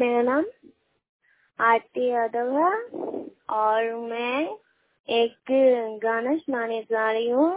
मेरा नाम आरती यादव है और मैं एक गाना सुनाने जा रही हूँ।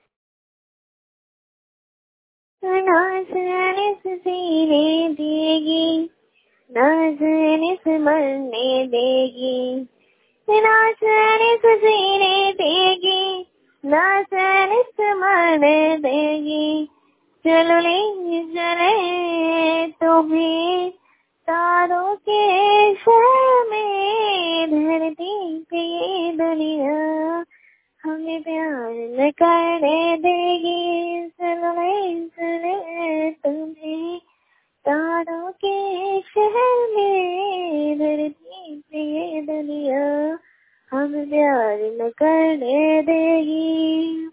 नाचने से सीने देगी, नाचने से मरने देगी, नाचने से सीने देगी, नाचने से मरने देगी। चलो ले चले तो भी तारों के शहर में, धरती पे ये दुनिया हमें प्यार न करने देगी। चले तुम्हें तारों के शहर में, धरती पे ये दुनिया हमें प्यार न करने देगी।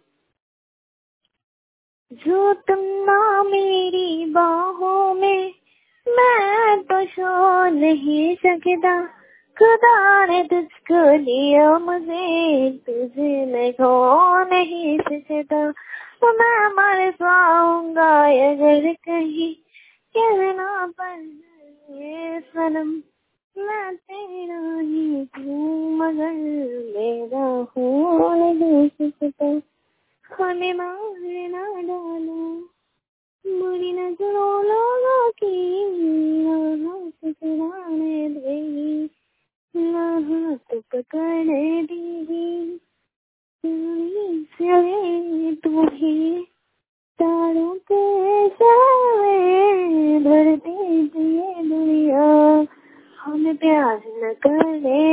जो तुम ना मेरी बाहों में, मैं तो सो नहीं सकता। खुदा ने तुझको दिया मुझे, तुझे मैं खो नहीं सकता। तो मैं मर जाऊंगा अगर कहीं कहना पर ये सनम, मैं तेरा ही हूँ मगर मेरा हो नहीं सकता। हमें मार ना डालो बुरी नजरों लोगों की, ना हाथ चुराने देगी, ना हाथ पकड़ने देगी। चले तू ही तारों के सहारे, धरती पे ये दुनिया हमें प्यार न करने